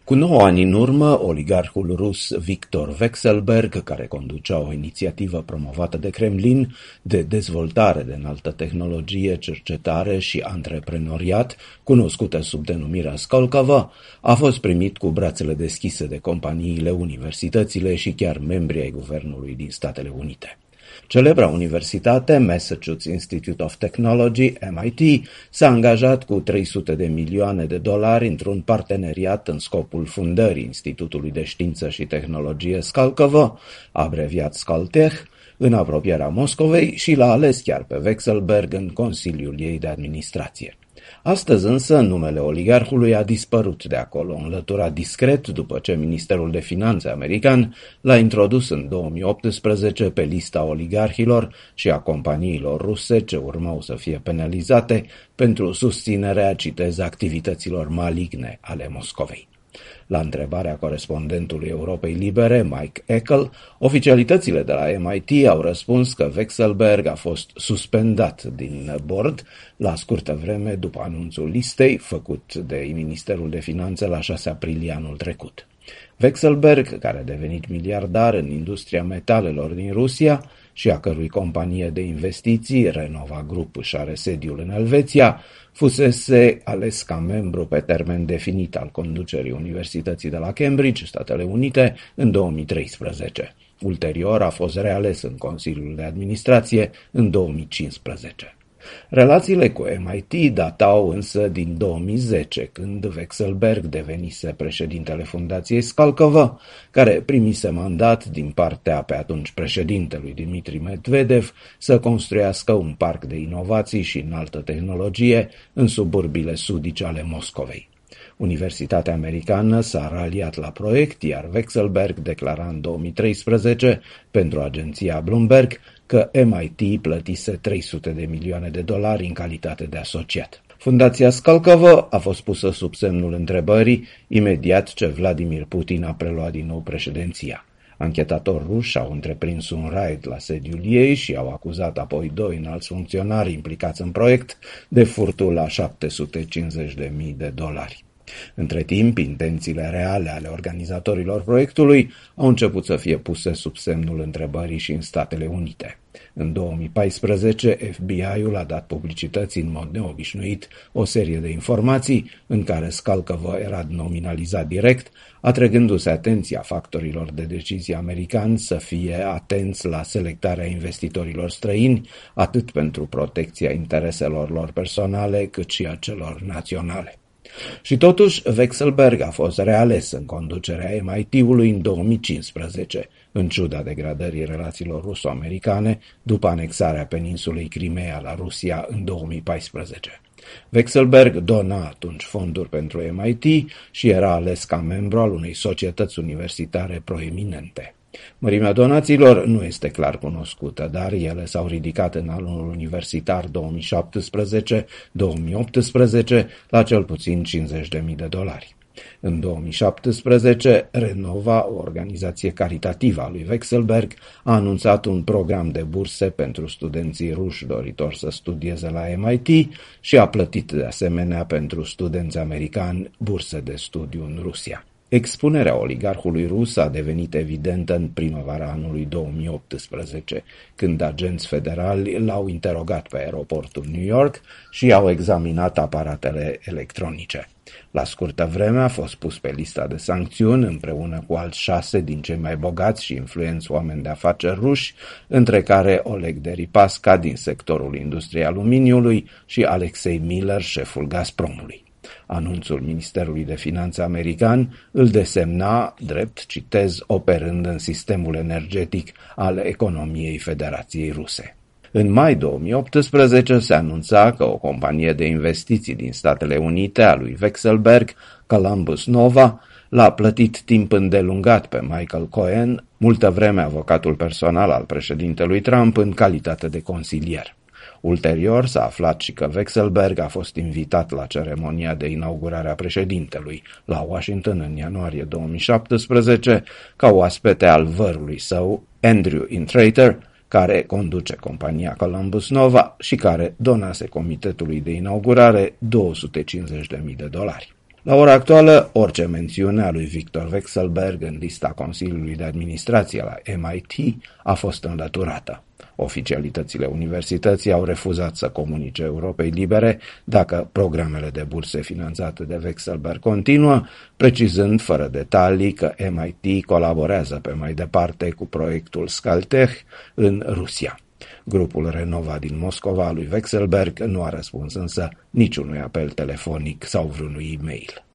Cu 9 ani în urmă, oligarhul rus Viktor Vekselberg, care conducea o inițiativă promovată de Kremlin de dezvoltare de înaltă tehnologie, cercetare și antreprenoriat, cunoscută sub denumirea Skolkovo, a fost primit cu brațele deschise de companiile, universitățile și chiar membrii ai guvernului din Statele Unite. Celebra universitate, Massachusetts Institute of Technology, MIT, s-a angajat cu $300 de milioane într-un parteneriat în scopul fundării Institutului de Știință și Tehnologie Skolkovo, abreviat Skoltech, în apropierea Moscovei și l-a ales chiar pe Vekselberg în Consiliul ei de Administrație. Astăzi însă numele oligarhului a dispărut de acolo, înlăturat discret după ce Ministerul de Finanțe american l-a introdus în 2018 pe lista oligarhilor și a companiilor ruse ce urmau să fie penalizate pentru susținerea, citez, activităților maligne ale Moscovei. La întrebarea corespondentului Europei Libere, Mike Eckel, oficialitățile de la MIT au răspuns că Vekselberg a fost suspendat din board la scurtă vreme după anunțul listei făcut de Ministerul de Finanțe la 6 aprilie anul trecut. Vekselberg, care a devenit miliardar în industria metalelor din Rusia și a cărui companie de investiții, Renova Group, își are sediul în Elveția, fusese ales ca membru pe termen definit al conducerii Universității de la Cambridge, Statele Unite, în 2013. Ulterior a fost reales în Consiliul de Administrație în 2015. Relațiile cu MIT datau însă din 2010, când Vekselberg devenise președintele Fundației Skolkovo, care primise mandat din partea pe atunci președintelui Dmitri Medvedev să construiască un parc de inovații și înaltă tehnologie în suburbiile sudice ale Moscovei. Universitatea americană s-a raliat la proiect, iar Vekselberg declara în 2013 pentru agenția Bloomberg că MIT plătise $300 de milioane în calitate de asociat. Fundația Skolkovo a fost pusă sub semnul întrebării imediat ce Vladimir Putin a preluat din nou președinția. Anchetatori ruși au întreprins un raid la sediul ei și au acuzat apoi 2 înalți funcționari implicați în proiect de furtul la $750.000. Între timp, intențiile reale ale organizatorilor proiectului au început să fie puse sub semnul întrebării și în Statele Unite. În 2014, FBI-ul a dat publicității în mod neobișnuit o serie de informații în care Skolkovo era nominalizat direct, atrăgându-se atenția factorilor de decizie americani să fie atenți la selectarea investitorilor străini, atât pentru protecția intereselor lor personale, cât și a celor naționale. Și totuși, Vekselberg a fost reales în conducerea MIT-ului în 2015, în ciuda degradării relațiilor ruso-americane după anexarea peninsulei Crimea la Rusia în 2014. Vekselberg dona atunci fonduri pentru MIT și era ales ca membru al unei societăți universitare proeminente. Mărimea donațiilor nu este clar cunoscută, dar ele s-au ridicat în anul universitar 2017-2018 la cel puțin $50.000. În 2017, Renova, o organizație caritativă a lui Vekselberg, a anunțat un program de burse pentru studenții ruși doritori să studieze la MIT și a plătit de asemenea pentru studenți americani burse de studiu în Rusia. Expunerea oligarhului rus a devenit evidentă în primăvara anului 2018, când agenți federali l-au interogat pe aeroportul New York și au examinat aparatele electronice. La scurtă vreme a fost pus pe lista de sancțiuni împreună cu alți 6 din cei mai bogați și influenți oameni de afaceri ruși, între care Oleg Deripaska din sectorul industriei aluminiului și Alexei Miller, șeful Gazpromului. Anunțul Ministerului de Finanțe american îl desemna drept, citez, operând în sistemul energetic al economiei Federației Ruse. În mai 2018 se anunța că o companie de investiții din Statele Unite a lui Vekselberg, Columbus Nova, l-a plătit timp îndelungat pe Michael Cohen, multă vreme avocatul personal al președintelui Trump, în calitate de consilier. Ulterior s-a aflat și că Vekselberg a fost invitat la ceremonia de inaugurare a președintelui la Washington în ianuarie 2017 ca oaspete al vărului său, Andrew Intrater, care conduce compania Columbus Nova și care donase comitetului de inaugurare $250.000. La ora actuală, orice mențiune a lui Victor Vekselberg în lista Consiliului de Administrație la MIT a fost înlăturată. Oficialitățile universității au refuzat să comunice Europei Libere dacă programele de burse finanțate de Vekselberg continuă, precizând fără detalii că MIT colaborează pe mai departe cu proiectul Skaltech în Rusia. Grupul Renova din Moscova lui Vekselberg nu a răspuns însă niciunui apel telefonic sau vreunui e-mail.